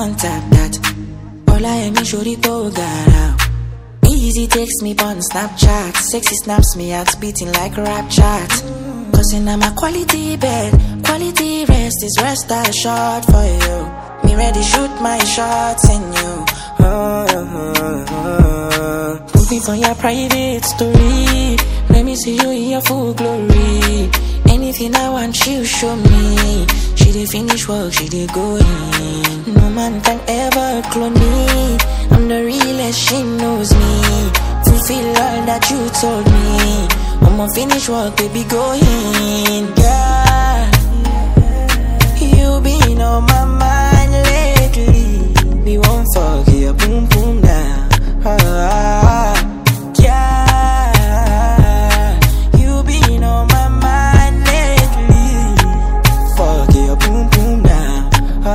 on tap that. All I am is shorty go gara. Easy takes me on Snapchat. Sexy snaps me out, beating like a rap chat. Cause in my quality bed, quality rest is rest assured for you. Me ready shoot my shots in you. Put me on your private story. Let me see you in your full glory. Anything I want you show me. She did finish work, she did go in. No man can ever clone me. I'm the realest, she knows me. Fulfill all that you told me. I'ma finish work, baby, go in. Yeah, you been on my mind lately. We won't forget, boom boom now. Yeah, you been on my mind lately. Forget, boom boom now.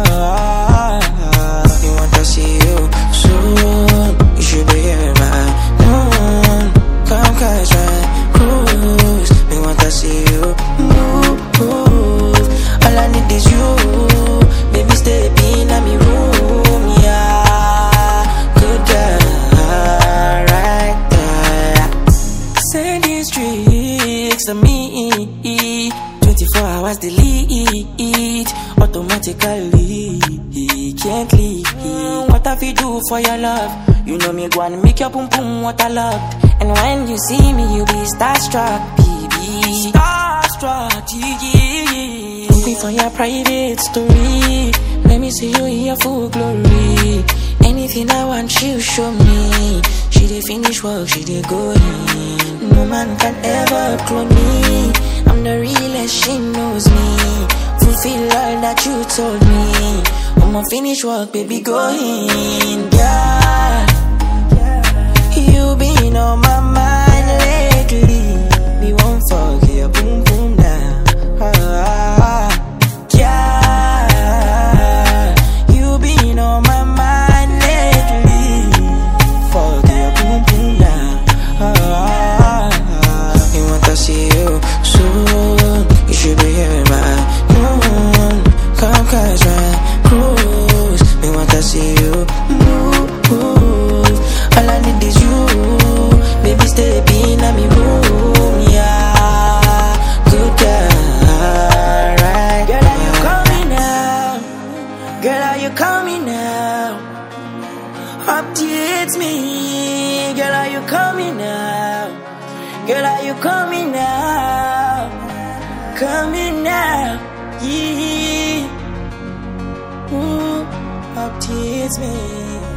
You want to see you soon. You should be here right noon. Come catch me, cruise. Me want to see you move. All I need is you. Baby, stay in my room. Yeah, good girl, right there. Sending streaks to me. 24 hours delete. Automatically, can't leave. What have you do for your love? You know me gonna make your boom boom water locked. And when you see me, you be starstruck, baby. Starstruck, yeah. Put me for your private story. Let me see you in your full glory. Anything I want you show me. She did finish work, she did go in. No man can ever clone me. I'm the realest, she knows me. Fulfill all that you told me. I'ma finish work, baby, go in. Yeah, you been on my mind lately. We won't forget, boom boom now. Yeah, you been on my mind lately. Forget, boom boom now. You want to see you soon. You should be here right noon. Come catch me, cruise. Me want to see you move. All I need is you. Baby, stay in my room. Yeah, good girl, right. Girl, are you coming now? Girl, are you coming now? Updates me. Girl, are you coming now? Girl, are you coming now? Coming now, yeah. Updates me.